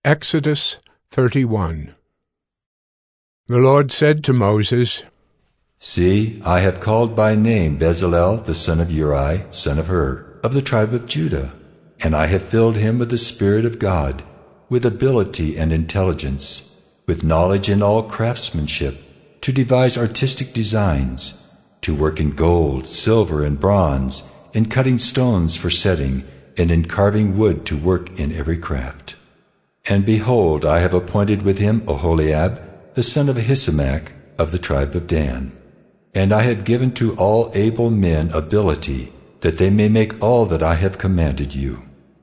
Exodus 31. The Lord said to Moses, See, I have called by name Bezalel the son of Uri, son of Hur, of the tribe of Judah, and I have filled him with the Spirit of God, with ability and intelligence, with knowledge in all craftsmanship, to devise artistic designs, to work in gold, silver, and bronze, in cutting stones for setting, and in carving wood to work in every craft. And behold, I have appointed with him Oholiab, the son of Ahisamach, of the tribe of Dan. And I have given to all able men ability, that they may make all that I have commanded you.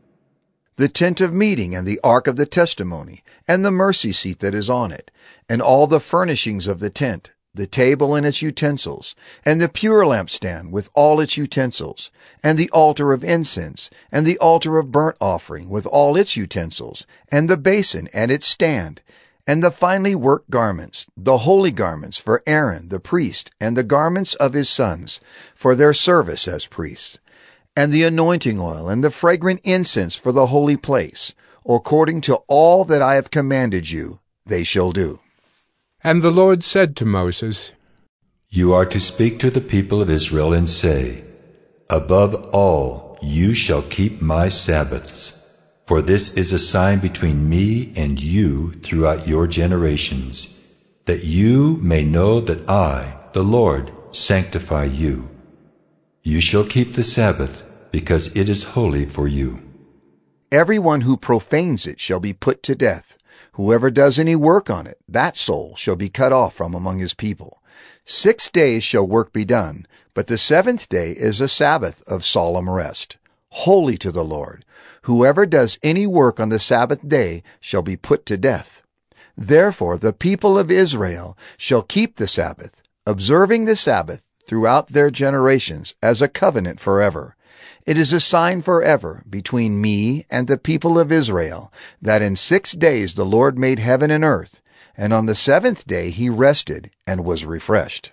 The tent of meeting and the ark of the testimony, and the mercy seat that is on it, and all the furnishings of the tent, the table and its utensils, and the pure lampstand with all its utensils, and the altar of incense, and the altar of burnt offering with all its utensils, and the basin and its stand, and the finely worked garments, the holy garments for Aaron the priest, and the garments of his sons, for their service as priests, and the anointing oil, and the fragrant incense for the holy place, according to all that I have commanded you, they shall do. And the Lord said to Moses, You are to speak to the people of Israel and say, Above all you shall keep my Sabbaths, for this is a sign between me and you throughout your generations, that you may know that I, the Lord, sanctify you. You shall keep the Sabbath, because it is holy for you. Everyone who profanes it shall be put to death. Whoever does any work on it, that soul shall be cut off from among his people. 6 days shall work be done, but the 7th day is a Sabbath of solemn rest, holy to the Lord. Whoever does any work on the Sabbath day shall be put to death. Therefore the people of Israel shall keep the Sabbath, observing the Sabbath throughout their generations as a covenant forever. It is a sign forever between me and the people of Israel, that in 6 days the Lord made heaven and earth, and on the 7th day he rested and was refreshed.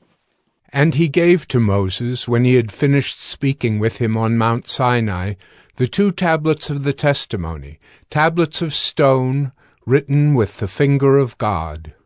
And he gave to Moses, when he had finished speaking with him on Mount Sinai, the 2 tablets of the testimony, tablets of stone, written with the finger of God.